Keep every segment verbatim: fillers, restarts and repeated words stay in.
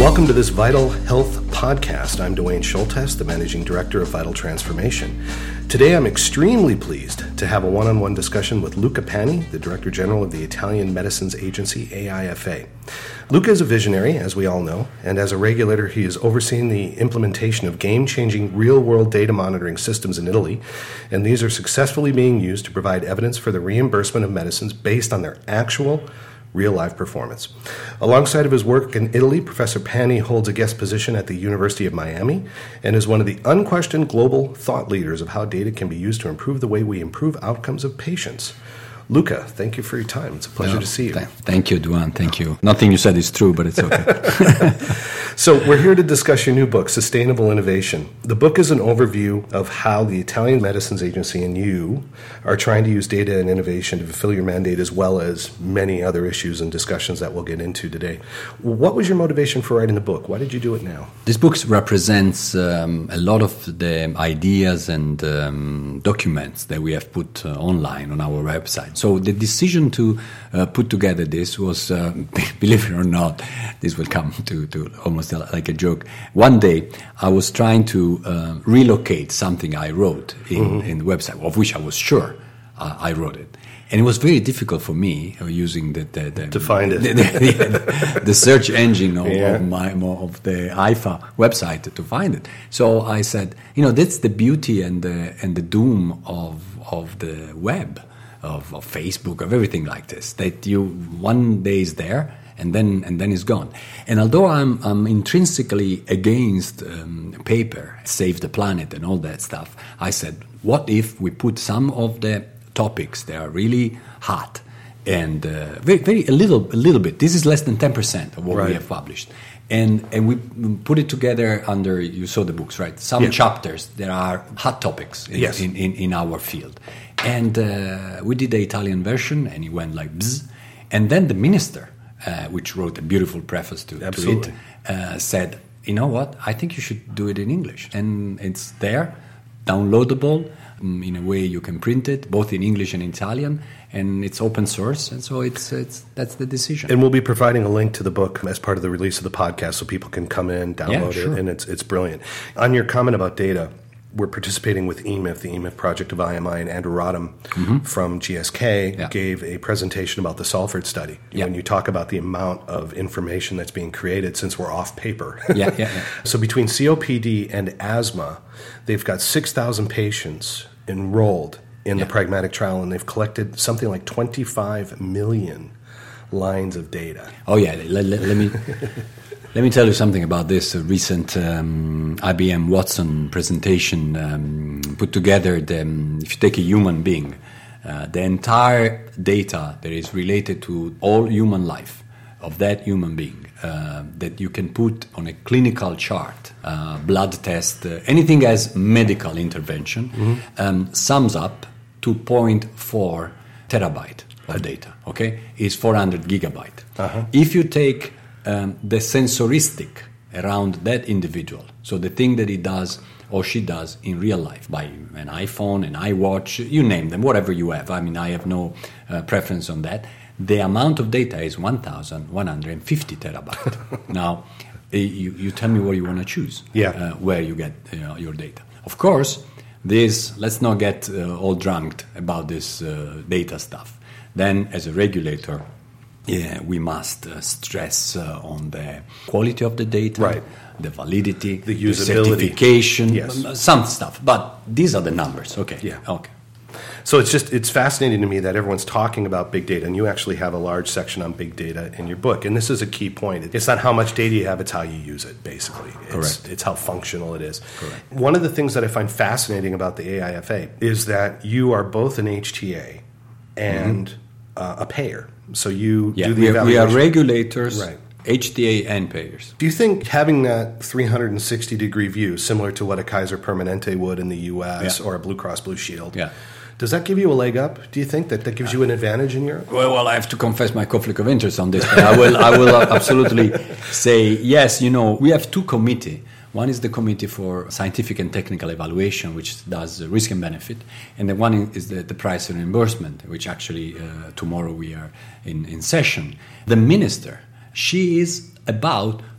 Welcome to this Vital Health podcast. I'm Dwayne Schultes, the Managing Director of Vital Transformation. Today I'm extremely pleased to have a one-on-one discussion with Luca Pani, the Director General of the Italian Medicines Agency, A I F A. Luca is a visionary, as we all know, and as a regulator he is overseeing the implementation of game-changing real-world data monitoring systems in Italy, and these are successfully being used to provide evidence for the reimbursement of medicines based on their actual real-life performance. Alongside of his work in Italy, Professor Pani holds a guest position at the University of Miami and is one of the unquestioned global thought leaders of how data can be used to improve the way we improve outcomes of patients. Luca, thank you for your time. It's a pleasure no, to see you. Th- thank you, Duan. Thank you. Nothing you said is true, but it's okay. So we're here to discuss your new book, Sustainable Innovation. The book is an overview of how the Italian Medicines Agency and you are trying to use data and innovation to fulfill your mandate, as well as many other issues and discussions that we'll get into today. What was your motivation for writing the book? Why did you do it now? This book represents um, a lot of the ideas and um, documents that we have put uh, online on our website. So the decision to uh, put together this was, uh, believe it or not, this will come to, to almost like a joke. One day I was trying to uh, relocate something I wrote in, mm-hmm. in the website, of which I was sure uh, I wrote it. And it was very difficult for me uh, using the, the, the to find it the, the, the search engine of, yeah. of my of the I F A website to find it. So I said, you know, that's the beauty and the and the doom of of the web, of, of Facebook, of everything like this. That you one day is there and then and then it's gone. And although I'm I'm intrinsically against um, paper, save the planet, and all that stuff, I said, what if we put some of the topics that are really hot and uh, very, very a little, a little bit. This is less than ten percent of what right. we have published, and and we put it together under. You saw the books, right? Some yeah. chapters that are hot topics in yes. in, in, in our field, and uh, we did the Italian version, and it went like bzz. And then the minister, uh, which wrote a beautiful preface to, to it, uh, said, "You know what? I think you should do it in English, and it's there, downloadable." In a way, you can print it both in English and Italian, and it's open source, and so it's it's that's the decision. And we'll be providing a link to the book as part of the release of the podcast, so people can come in, download yeah, sure. it, and it's it's brilliant. On your comment about data, we're participating with E M I F, the E M I F project of I M I, and Andrew Rodham mm-hmm. from G S K yeah. gave a presentation about the Salford study. Yeah. When you talk about the amount of information that's being created since we're off paper. yeah, yeah, yeah. So between C O P D and asthma, they've got six thousand patients enrolled in yeah. the pragmatic trial, and they've collected something like twenty-five million lines of data. Oh yeah, let, let, let me let me tell you something about this uh, recent um, I B M Watson presentation um, put together. The, um, if you take a human being, uh, the entire data that is related to all human life of that human being uh, that you can put on a clinical chart, uh, blood test, uh, anything as medical intervention, mm-hmm. um, sums up to zero point four terabyte of data, okay? Is four hundred gigabyte. Uh-huh. If you take um, the sensoristic around that individual, so the thing that he does or she does in real life, by an iPhone, an iWatch, you name them, whatever you have. I mean, I have no uh, preference on that. The amount of data is one thousand one hundred fifty terabyte. Now, you, you tell me what you want to choose, yeah. uh, where you get you know, your data. Of course, this, let's not get uh, all drunk about this uh, data stuff. Then, as a regulator, yeah, we must uh, stress uh, on the quality of the data, right. the validity, the usability, the certification, yes. some stuff. But these are the numbers, okay? Yeah. Okay. So it's just, it's fascinating to me that everyone's talking about big data, and you actually have a large section on big data in your book. And this is a key point. It's not how much data you have, it's how you use it, basically. It's, Correct. It's how functional it is. Correct. One of the things that I find fascinating about the A I F A is that you are both an H T A and mm-hmm. uh, a payer. So you yeah, do the we are, evaluation. we are regulators, right. H T A and payers. Do you think having that three hundred sixty degree view, similar to what a Kaiser Permanente would in the U S yeah. or a Blue Cross Blue Shield, yeah. does that give you a leg up? Do you think that that gives you an advantage in Europe? Well, well, I have to confess my conflict of interest on this, but I will, I will absolutely say yes. You know, we have two committees. One is the Committee for Scientific and Technical Evaluation, which does risk and benefit, and the one is the, the price and reimbursement, which actually uh, tomorrow we are in, in session. The minister, she is about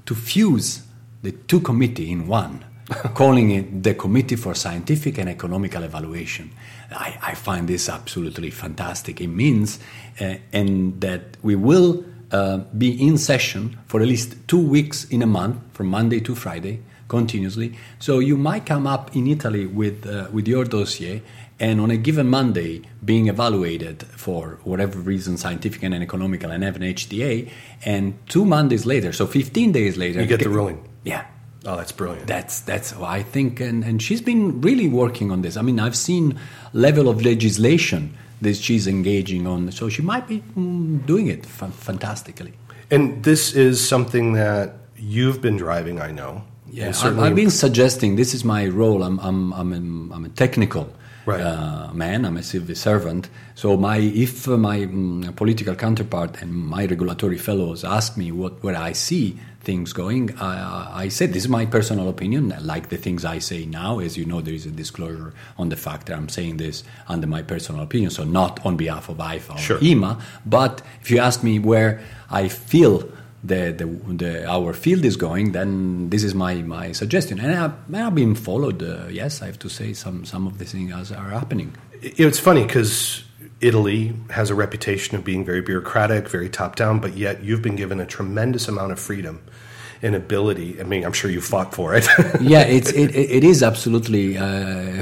to fuse the two committees in one, calling it the Committee for Scientific and Economical Evaluation. I, I find this absolutely fantastic. It means uh, and that we will uh, be in session for at least two weeks in a month, from Monday to Friday, continuously. So you might come up in Italy with uh, with your dossier, and on a given Monday being evaluated for whatever reason, scientific and economical, and have an H D A, and two Mondays later, so fifteen days later, you get the ruling. Yeah. Oh, that's brilliant. That's that's I think, and, and she's been really working on this. I mean, I've seen level of legislation that she's engaging on, so she might be mm, doing it f- fantastically. And this is something that you've been driving, I know. Yeah, I've, I've been suggesting, this is my role. I'm I'm I'm a, I'm a technical right. uh, man. I'm a civil servant. So my if uh, my um, political counterpart and my regulatory fellows ask me what where I see things going, I, I said this is my personal opinion. Like the things I say now, as you know, there is a disclosure on the fact that I'm saying this under my personal opinion, so not on behalf of I F A or sure. E M A. But if you ask me where I feel the, the, the our field is going, then this is my, my suggestion. And I've, I've been followed. Uh, yes, I have to say some some of the things are happening. It's funny because Italy has a reputation of being very bureaucratic, very top-down, but yet you've been given a tremendous amount of freedom and ability. I mean, I'm sure you fought for it. yeah, it's it, it is absolutely. Uh,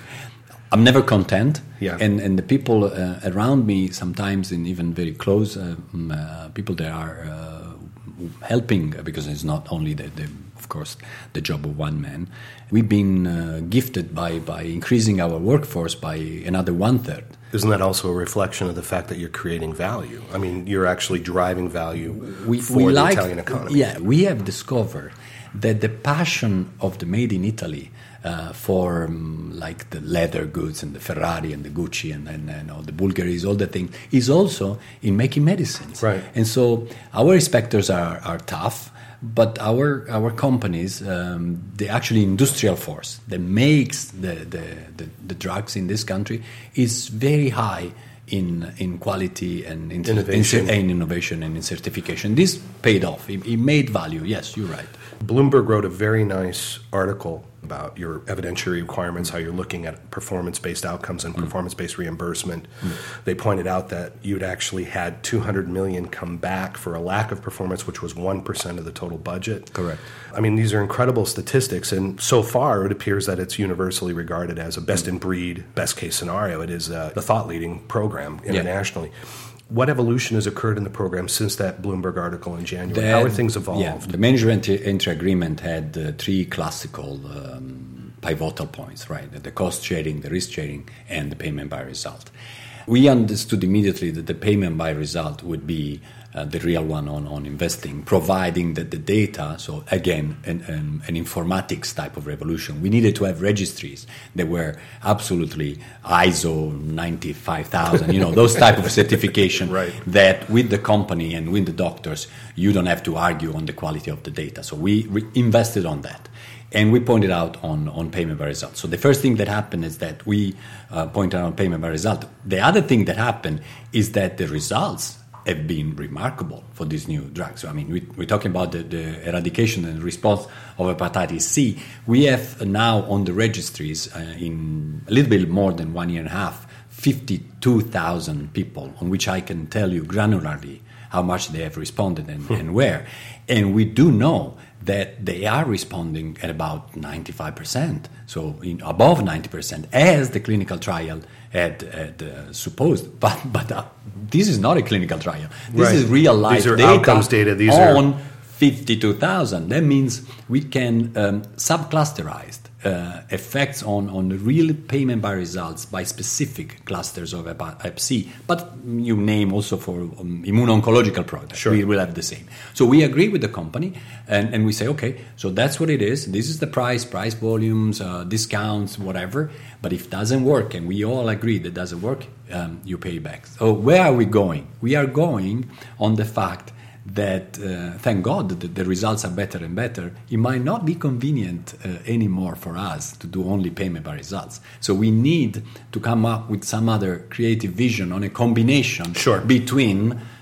I'm never content, yeah. and and the people uh, around me sometimes, and even very close uh, uh, people that are uh, helping, because it's not only the, the of course the job of one man. We've been uh, gifted by by increasing our workforce by another one third. Isn't that also a reflection of the fact that you're creating value? I mean, you're actually driving value we, for we the like, Italian economy. Yeah, we have discovered that the passion of the made in Italy uh, for um, like the leather goods and the Ferrari and the Gucci and, and, and all the Bulgaris, all the things, is also in making medicines. Right. And so our inspectors are, are tough, but our our companies, um, the actually industrial force that makes the, the, the, the drugs in this country is very high in in quality and in innovation. In, in innovation and in certification. This paid off. It, it made value. Yes, you're right. Bloomberg wrote a very nice article about your evidentiary requirements, how you're looking at performance-based outcomes and mm. performance-based reimbursement. Mm. They pointed out that you'd actually had two hundred million dollars come back for a lack of performance, which was one percent of the total budget. Correct. I mean, these are incredible statistics, and so far it appears that it's universally regarded as a best-in-breed, best-case scenario. It is uh, the thought-leading program internationally. Yeah. What evolution has occurred in the program since that Bloomberg article in January? The, How are things evolved? Yeah, the management entry agreement had uh, three classical um, pivotal points, right? The cost sharing, the risk sharing, and the payment by result. We understood immediately that the payment by result would be uh, the real one on, on investing, providing that the data, so again, an, an, an informatics type of revolution. We needed to have registries that were absolutely I S O ninety-five thousand, you know, those type of certification right. that with the company and with the doctors, you don't have to argue on the quality of the data. So we, we invested on that. And we pointed out on, on payment by result. So the first thing that happened is that we uh, pointed out on payment by result. The other thing that happened is that the results have been remarkable for these new drugs. So, I mean, we, we're talking about the, the eradication and response of hepatitis C. We have now on the registries uh, in a little bit more than one year and a half, fifty-two thousand people on which I can tell you granularly how much they have responded and, and where. And we do know that they are responding at about ninety-five percent, so in above ninety percent, as the clinical trial had, had uh, supposed. But but uh, this is not a clinical trial. This right. is real life These are data outcomes data. These on are fifty-two thousand. That means we can um, subclusterized uh, effects on, on the real payment by results by specific clusters of hep C. But you name also for um, immuno-oncological products. Sure. We will have the same. So we agree with the company and, and we say, okay, so that's what it is. This is the price, price volumes, uh, discounts, whatever. But if it doesn't work, and we all agree that it doesn't work, um, you pay back. So where are we going? We are going on the fact that, uh, thank God, that the results are better and better. It might not be convenient uh, anymore for us to do only payment by results. So we need to come up with some other creative vision on a combination sure. between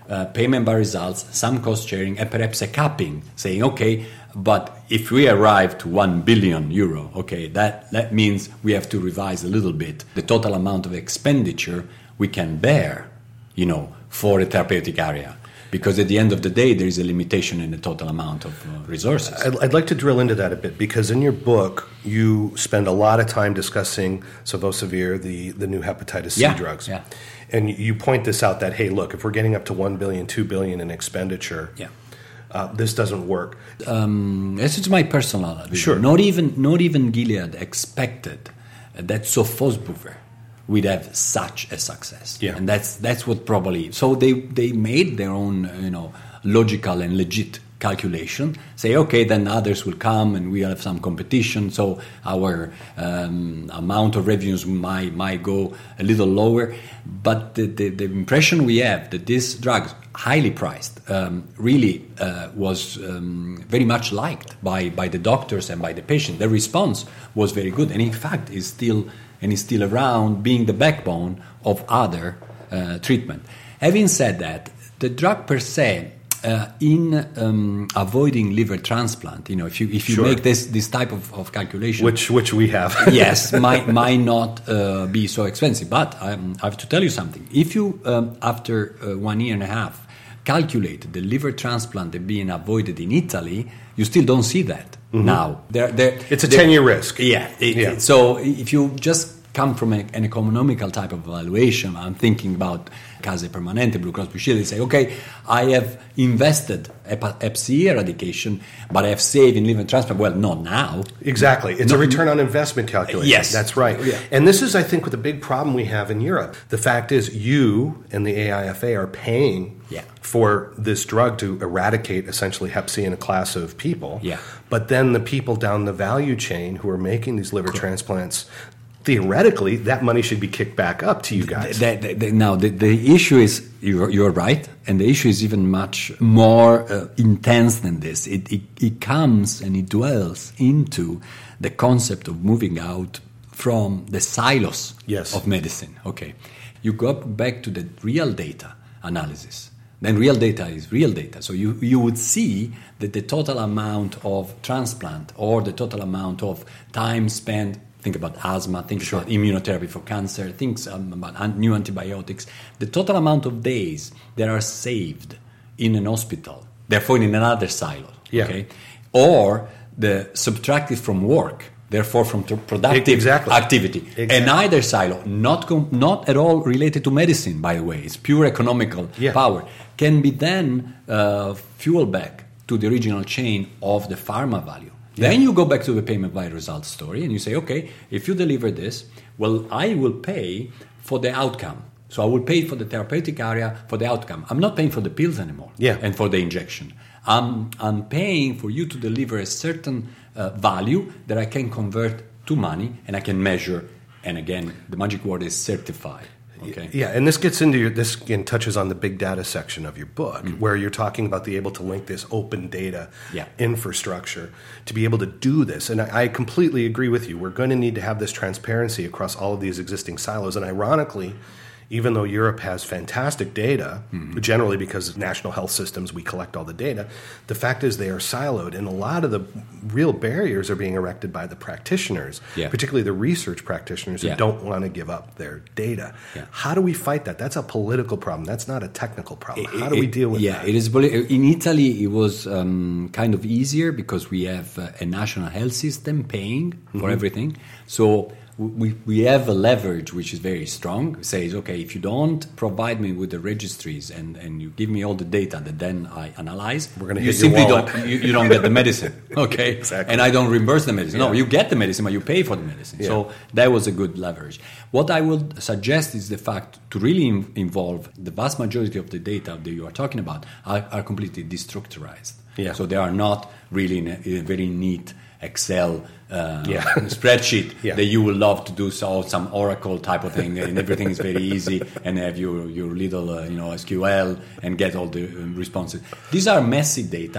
uh, payment by results, some cost sharing, and perhaps a capping, saying, okay, but if we arrive to one billion euro, okay, that, that means we have to revise a little bit the total amount of expenditure we can bear, you know, for a therapeutic area. Because at the end of the day, there is a limitation in the total amount of uh, resources. I'd, I'd like to drill into that a bit, because in your book, you spend a lot of time discussing Sofosbuvir, the, the new hepatitis C yeah, drugs. Yeah. And you point this out that, hey, look, if we're getting up to one billion, two billion in expenditure, yeah. uh, this doesn't work. Um, this is my personal view. Sure. Not even, not even Gilead expected that Sofosbuvir would have such a success. Yeah. And that's that's what probably... So they, they made their own, you know, logical and legit calculation, say, okay, then others will come and we have some competition, so our um, amount of revenues might, might go a little lower. But the, the, the impression we have that this drug, highly priced, um, really uh, was um, very much liked by, by the doctors and by the patient. The response was very good, and in fact is still... and is still around, being the backbone of other uh, treatment. Having said that, the drug per se, uh, in um, avoiding liver transplant, you know, if you if you sure. make this this type of, of calculation, which which we have, yes, might might not uh, be so expensive. But um, I have to tell you something: if you um, after uh, one year and a half calculate the liver transplant that being avoided in Italy, you still don't see that. Mm-hmm. Now, there, there, it's a ten-year risk. Yeah, it, yeah. So if you just come from a, an economical type of evaluation, I'm thinking about Case Permanente, Blue Cross Blue Shield, they say, okay, I have invested hep C eradication, but I have saved in liver transplant. Well, not now. Exactly. It's no, a return on investment calculation. Yes. That's right. Yeah. And this is, I think, the big problem we have in Europe. The fact is you and the A I F A are paying yeah. for this drug to eradicate essentially hep C in a class of people. Yeah. But then the people down the value chain who are making these liver Correct. transplants, theoretically, that money should be kicked back up to you guys. The, the, the, now, the, the issue is, you're, you're right, and the issue is even much more uh, intense than this. It, it, it comes and it dwells into the concept of moving out from the silos yes. of medicine. Okay, you go back to the real data analysis. Then real data is real data. So you, you would see that the total amount of transplant or the total amount of time spent, think about asthma, think sure. about immunotherapy for cancer, think um, about new antibiotics, the total amount of days that are saved in an hospital, therefore in another silo, yeah. okay? Or the subtracted from work, therefore from productive exactly. activity. Exactly. And either silo, not com- not at all related to medicine, by the way, it's pure economical yeah. power, can be then uh, fueled back to the original chain of the pharma value. Yeah. Then you go back to the payment by results story and you say, okay, if you deliver this, well, I will pay for the outcome. So I will pay for the therapeutic area for the outcome. I'm not paying for the pills anymore yeah. and for the injection. I'm, I'm paying for you to deliver a certain uh, value that I can convert to money and I can measure. And again, the magic word is certified. Okay. Yeah, and this gets into your, this again touches on the big data section of your book, mm-hmm. where you're talking about the able to link this open data yeah. infrastructure to be able to do this. And I, I completely agree with you. We're going to need to have this transparency across all of these existing silos. And ironically, even though Europe has fantastic data, mm-hmm. generally because of national health systems, we collect all the data, the fact is they are siloed, and a lot of the real barriers are being erected by the practitioners, yeah. particularly the research practitioners who yeah. don't want to give up their data. Yeah. How do we fight that? That's a political problem. That's not a technical problem. It, How do we deal with yeah, that? Yeah, it is. In Italy, it was um, kind of easier because we have uh, a national health system paying for mm-hmm. everything. So we we have a leverage which is very strong. It says, okay, if you don't provide me with the registries and, and you give me all the data that then I analyze, we're going to you hit your simply wallet. don't you, you don't get the medicine, okay? Exactly. And I don't reimburse the medicine. Yeah. No, you get the medicine, but you pay for the medicine. Yeah. So that was a good leverage. What I would suggest is the fact to really in, involve the vast majority of the data that you are talking about are, are completely destructurized. Yeah. So they are not really in a, in a very neat Excel uh, yeah. spreadsheet yeah. that you would love to do so some Oracle type of thing, and everything is very easy, and have your your little uh, you know S Q L and get all the um, responses. These are messy data.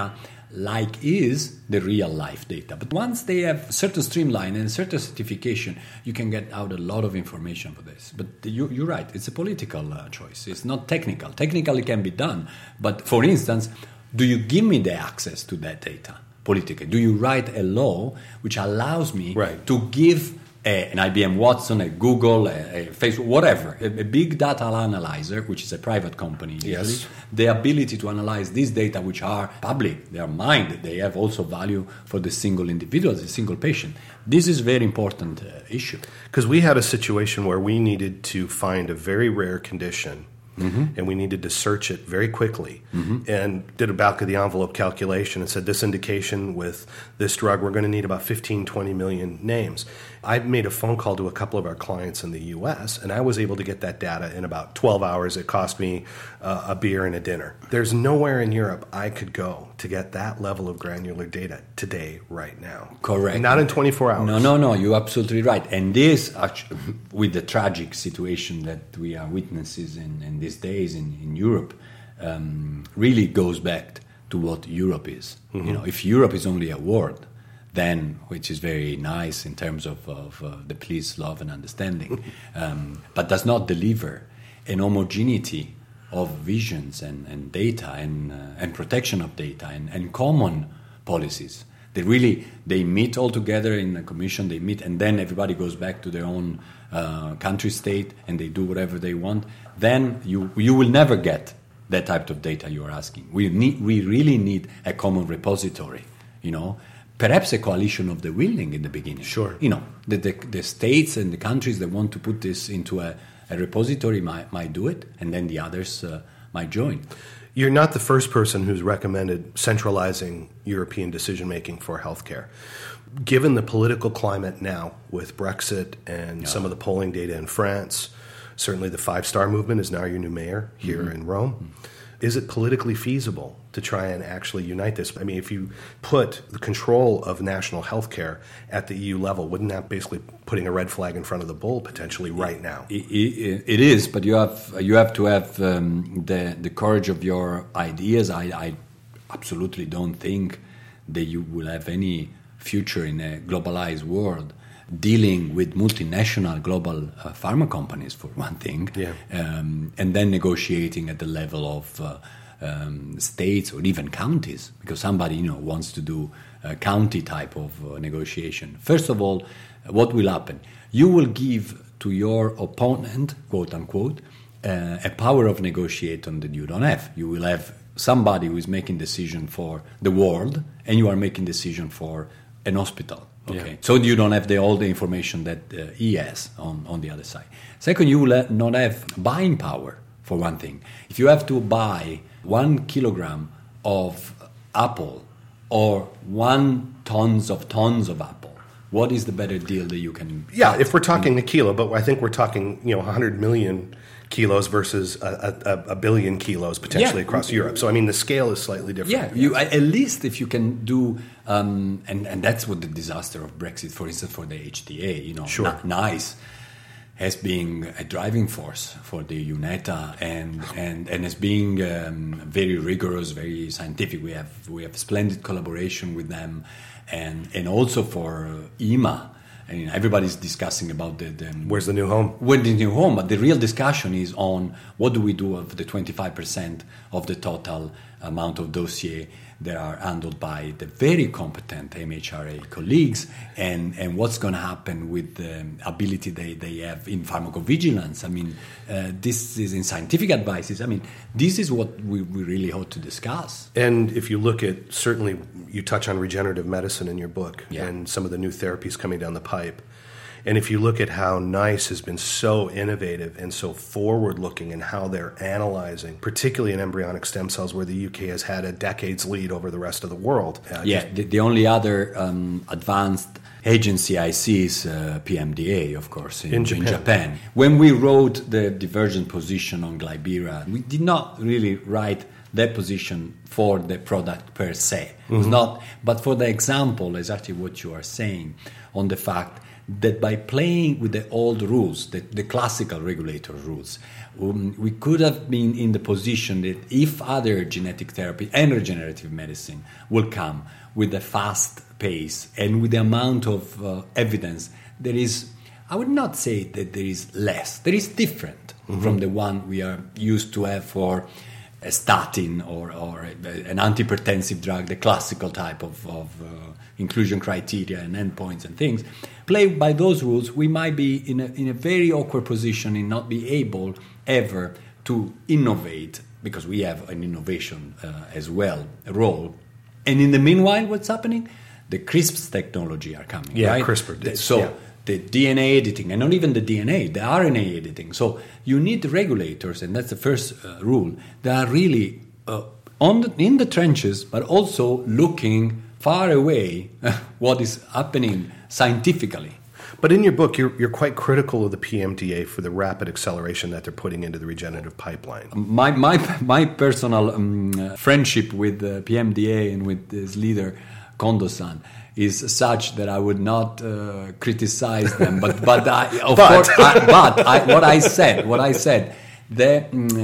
like is the real life data. But once they have certain streamline and certain certification, you can get out a lot of information for this. But you, you're right, it's a political uh, choice. It's not technical. Technically it can be done. But for instance, do you give me the access to that data politically? Do you write a law which allows me right. to give a, an I B M Watson, a Google, a, a Facebook, whatever, a, a big data analyzer, which is a private company usually, yes. the ability to analyze these data which are public, they are mined, they have also value for the single individual, the single patient. This is a very important uh, issue. Because we had a situation where we needed to find a very rare condition. Mm-hmm. And we needed to search it very quickly, mm-hmm. and did a back of the envelope calculation and said this indication with this drug, we're going to need about fifteen, twenty million names. I made a phone call to a couple of our clients in the U S, and I was able to get that data in about twelve hours. It cost me uh, a beer and a dinner. There's nowhere in Europe I could go to get that level of granular data today, right now. Correct. Not in twenty-four hours. No, no, no, you're absolutely right. And this, actually, with the tragic situation that we are witnesses in, in these days in, in Europe, um, really goes back to what Europe is. Mm-hmm. You know, if Europe is only a word, then, which is very nice in terms of, of uh, the peace, love, and understanding, um, but does not deliver an homogeneity of visions and, and data and, uh, and protection of data and, and common policies. They really, they meet all together in a commission, they meet, and then everybody goes back to their own uh, country state and they do whatever they want. Then you you will never get that type of data you are asking. We need, we really need a common repository, you know, perhaps a coalition of the willing in the beginning. Sure. You know, the, the, the states and the countries that want to put this into a, a repository might, might do it, and then the others uh, might join. You're not the first person who's recommended centralizing European decision-making for healthcare. Given the political climate now with Brexit and yeah. some of the polling data in France, certainly the Five Star Movement is now your new mayor here mm-hmm. in Rome. Mm-hmm. Is it politically feasible to try and actually unite this? I mean, if you put the control of national health care at the E U level, wouldn't that basically putting a red flag in front of the bull potentially right now? It, it, it is, but you have you have to have um, the the courage of your ideas. I, I absolutely don't think that you will have any future in a globalized world dealing with multinational global uh, pharma companies, for one thing, yeah. um, and then negotiating at the level of uh, um, states or even counties, because somebody, you know, wants to do a county type of uh, negotiation. First of all, what will happen? You will give to your opponent, quote unquote, uh, a power of negotiating that you don't have. You will have somebody who is making decision for the world, and you are making decision for an hospital. Okay, yeah. So you don't have the, all the information that uh, he has on, on the other side. Second, you will not have buying power, for one thing. If you have to buy one kilogram of apple or one tons of tons of apple, what is the better deal that you can Yeah, get? If we're talking a kilo, but I think we're talking, you know, one hundred million kilos versus a, a, a billion kilos potentially yeah. across Europe. So, I mean, the scale is slightly different. Yeah, you, at least if you can do, um, and, and that's what the disaster of Brexit, for instance, for the H D A, you know, sure. N- NICE has been a driving force for the UNETA and, and, and as being um, very rigorous, very scientific. We have we have splendid collaboration with them, and, and also for E M A. I mean, everybody's discussing about the, the where's the new home? Where's the new home? But the real discussion is on what do we do of the twenty-five percent of the total amount of dossier that are handled by the very competent M H R A colleagues, and, and what's going to happen with the ability they, they have in pharmacovigilance. I mean, uh, this is in scientific advices. I mean, this is what we, we really ought to discuss. And if you look at, certainly you touch on regenerative medicine in your book yeah. and some of the new therapies coming down the pipe. And if you look at how NICE has been so innovative and so forward-looking in how they're analyzing, particularly in embryonic stem cells, where the U K has had a decade's lead over the rest of the world. Uh, yeah, the, the only other um, advanced agency I see is uh, P M D A, of course, in, in, Japan. in Japan. When we wrote the divergent position on Glybera, we did not really write that position for the product per se. It was mm-hmm. not, but for the example, exactly what you are saying, on the fact that by playing with the old rules, the, the classical regulator rules, um, we could have been in the position that if other genetic therapy and regenerative medicine will come with a fast pace and with the amount of uh, evidence, there is, I would not say that there is less, there is different mm-hmm. from the one we are used to have for a statin or, or a, an antihypertensive drug, the classical type of, of uh, inclusion criteria and endpoints and things. Play by those rules, we might be in a, in a very awkward position in not be able ever to innovate, because we have an innovation uh, as well, a role. And in the meanwhile, what's happening? The CRISPR technology are coming, yeah, right? CRISPR. The, so yeah. the D N A editing, and not even the D N A, the R N A editing. So you need regulators, and that's the first uh, rule. They are really uh, on the, in the trenches, but also looking far away what is happening scientifically. But in your book, you're, you're quite critical of the P M D A for the rapid acceleration that they're putting into the regenerative pipeline. My my my personal um, uh, friendship with the P M D A and with its leader, Kondo-san, is such that I would not uh, criticize them. But but I, of but. course, I, but I, what I said, what I said, the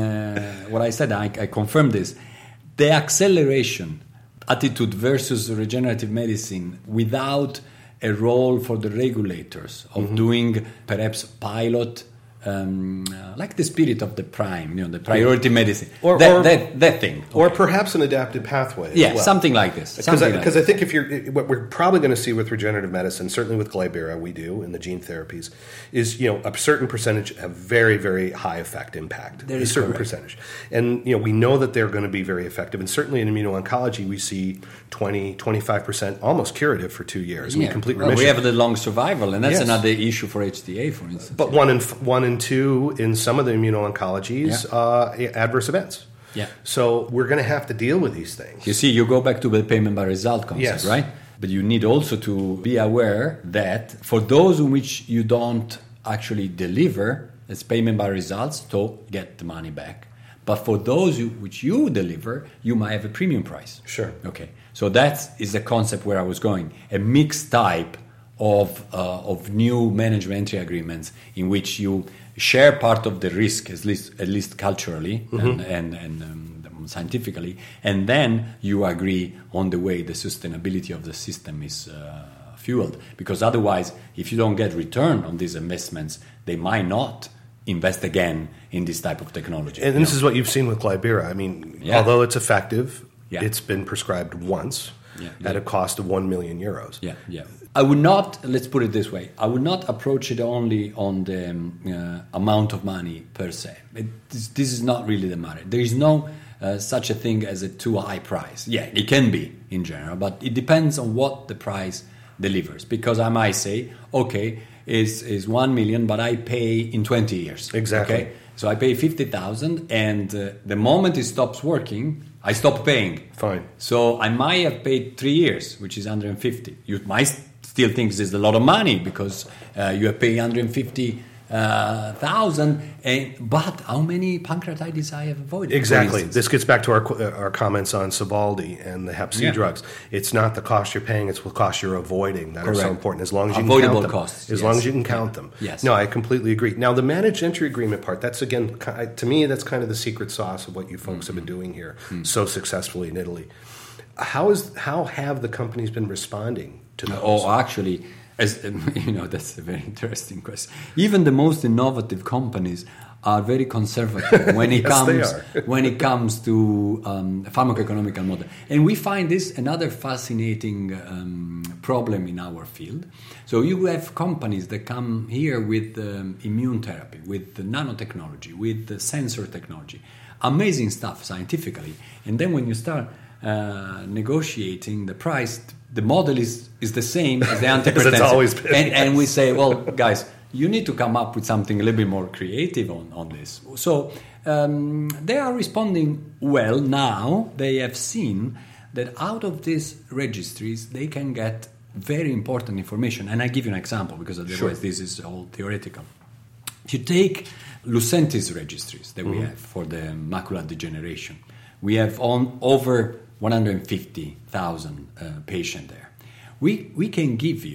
uh, what I said, I, I confirm this. The acceleration attitude versus regenerative medicine without a role for the regulators of mm-hmm. doing perhaps pilot, um, uh, like the spirit of the prime, you know, the priority medicine, or that, or, that, that thing, or okay. perhaps an adaptive pathway. As yeah, well. something like this. Because I, like I think if you're, what we're probably going to see with regenerative medicine, certainly with Glybera, we do in the gene therapies, is you know a certain percentage have very very high effect impact. There a is certain correct. percentage, and you know we know that they're going to be very effective, and certainly in immuno-oncology we see twenty, twenty-five percent almost curative for two years. Yeah. In complete well, remission. we have the long survival, and that's yes. another issue for H T A, for instance. But one and one and two in some of the immuno-oncologies, yeah. uh, adverse events. Yeah. So we're going to have to deal with these things. You see, you go back to the payment by result concept, yes. right? But you need also to be aware that for those in which you don't actually deliver, it's payment by results to get the money back. But for those who, which you deliver, you might have a premium price. Sure. Okay. So that is the concept where I was going. A mixed type of uh, of new management entry agreements in which you share part of the risk, at least at least culturally mm-hmm. and and, and um, scientifically, and then you agree on the way the sustainability of the system is uh, fueled. Because otherwise, if you don't get return on these investments, they might not invest again in this type of technology. And this know? is what you've seen with Glybera. I mean, yeah. although it's effective, yeah. it's been prescribed once yeah. Yeah. at a cost of one million euros. Yeah, yeah. I would not, let's put it this way, I would not approach it only on the um, uh, amount of money per se. It, this, this is not really the matter. There is no uh, such a thing as a too high price. Yeah, it can be in general, but it depends on what the price delivers. Because I might say, okay, is is one million, but I pay in twenty years. Exactly. Okay? So I pay fifty thousand, and uh, the moment it stops working, I stop paying. Fine. So I might have paid three years, which is one hundred fifty. You might still think this is a lot of money because uh, you are paying one hundred fifty thousand, uh, but how many pancreatitis I have avoided? Exactly. This gets back to our our comments on Sovaldi and the Hep C yeah. drugs. It's not the cost you're paying; it's the cost you're avoiding that Correct. are so important. As long as you avoidable can count them, costs. as yes. long as you can count yeah. them. Yes. No, I completely agree. Now, the managed entry agreement part. That's again, to me, that's kind of the secret sauce of what you folks mm-hmm. have been doing here mm-hmm. so successfully in Italy. How is how have the companies been responding to those? Oh, actually. As, you know, that's a very interesting question. Even the most innovative companies are very conservative when it yes, comes when it comes to um, pharmacoeconomical model, and we find this another fascinating um, problem in our field. So you have companies that come here with um, immune therapy, with the nanotechnology, with the sensor technology, amazing stuff scientifically, and then when you start uh, negotiating the price, the model is, is the same as the antihypertensive. It's always been, and, yes. and we say, well, guys, you need to come up with something a little bit more creative on, on this. So um, they are responding well now. They have seen that out of these registries, they can get very important information. And I give you an example, because otherwise sure. this is all theoretical. If you take Lucentis registries that mm-hmm. we have for the macular degeneration, we have on over one hundred fifty thousand uh, patients there. We we can give you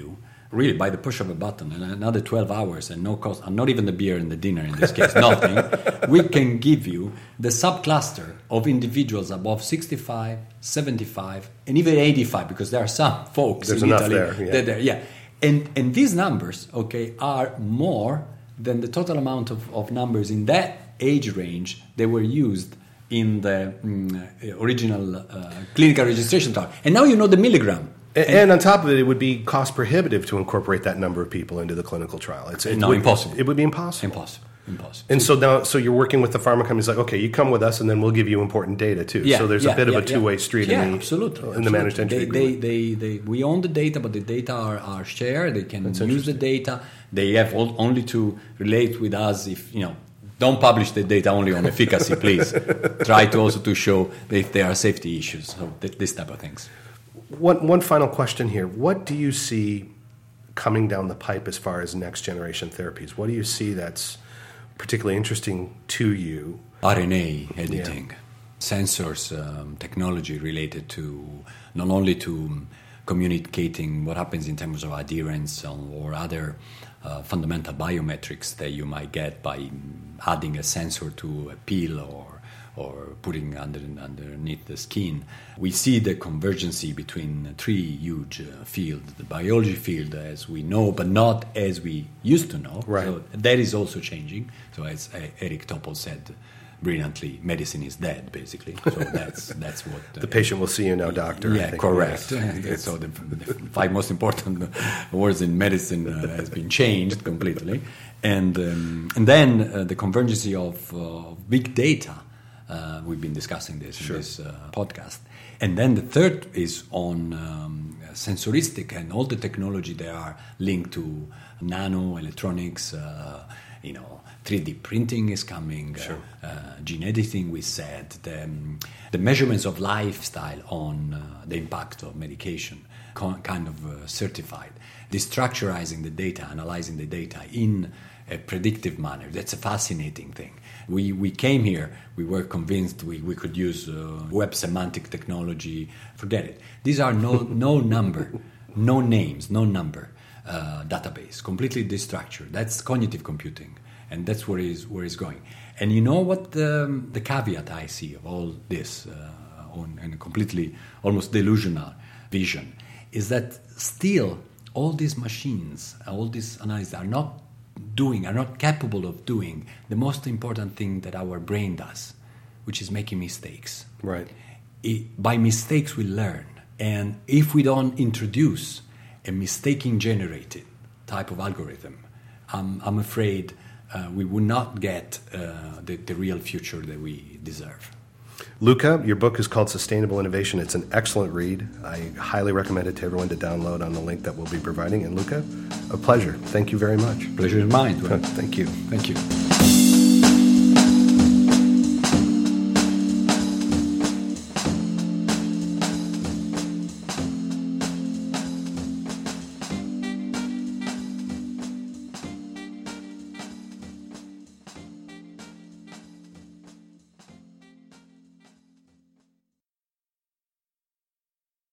really by the push of a button, and another twelve hours and no cost, and not even the beer and the dinner in this case, nothing, we can give you the subcluster of individuals above sixty-five, seventy-five, and even eighty-five, because there are some folks There's in enough Italy there, yeah. that there, yeah. And, and these numbers, okay, are more than the total amount of, of numbers in that age range that were used in the mm, original uh, clinical registration trial. And now you know the milligram. And, and on top of it, it would be cost prohibitive to incorporate that number of people into the clinical trial. It's, it no, would, impossible. It would be impossible. Impossible. Impossible. And so now, so you're working with the pharma companies, like, okay, you come with us, and then we'll give you important data too. Yeah, so there's yeah, a bit yeah, of a two-way yeah. street yeah, in the absolutely, in the absolutely. managed entry they, agreement. they, they, they, we own the data, but the data are, are shared. They can That's use the data. They have all, only to relate with us if, you know, don't publish the data only on efficacy, please. Try to also to show if there are safety issues, so th- this type of things. One, one final question here. What do you see coming down the pipe as far as next generation therapies? What do you see that's particularly interesting to you? R N A editing, Yeah. sensors, um, technology related to not only to communicating what happens in terms of adherence or other uh, fundamental biometrics that you might get by adding a sensor to a pill or or putting under, underneath the skin. We see the convergence between three huge uh, fields, the biology field as we know, but not as we used to know. Right. So that is also changing. So as uh, Eric Topol said brilliantly, medicine is dead, basically. So that's that's what... Uh, The patient will see you now, doctor. Yeah, I think. correct. Yes. So the, the five most important words in medicine uh, has been changed completely. And, um, and then uh, the convergence of uh, big data. Uh, we've been discussing this Sure. in this uh, podcast. And then the third is on um, sensoristic and all the technology that are linked to nano, electronics, uh, you know, three D printing is coming, Sure. uh, uh, gene editing, we said, the, um, the measurements of lifestyle on uh, the impact of medication, con- kind of uh, certified. Destructurizing the data, analyzing the data in a predictive manner. That's a fascinating thing. We we came here, we were convinced we, we could use uh, web semantic technology. Forget it. These are no no number, no names, no number uh, database, completely destructured. That's cognitive computing, and that's where is where it's going. And you know what the, the caveat I see of all this uh, on and a completely almost delusional vision is that still all these machines, all these analyses are not doing, are not capable of doing the most important thing that our brain does, which is making mistakes. Right. It, by mistakes we learn. And if we don't introduce a mistaking generated type of algorithm, I'm, I'm afraid uh, we will not get uh, the, the real future that we deserve. Luca, your book is called Sustainable Innovation. It's an excellent read. I highly recommend it to everyone to download on the link that we'll be providing. And Luca, a pleasure. Thank you very much. Pleasure is mine. Right? Thank you. Thank you.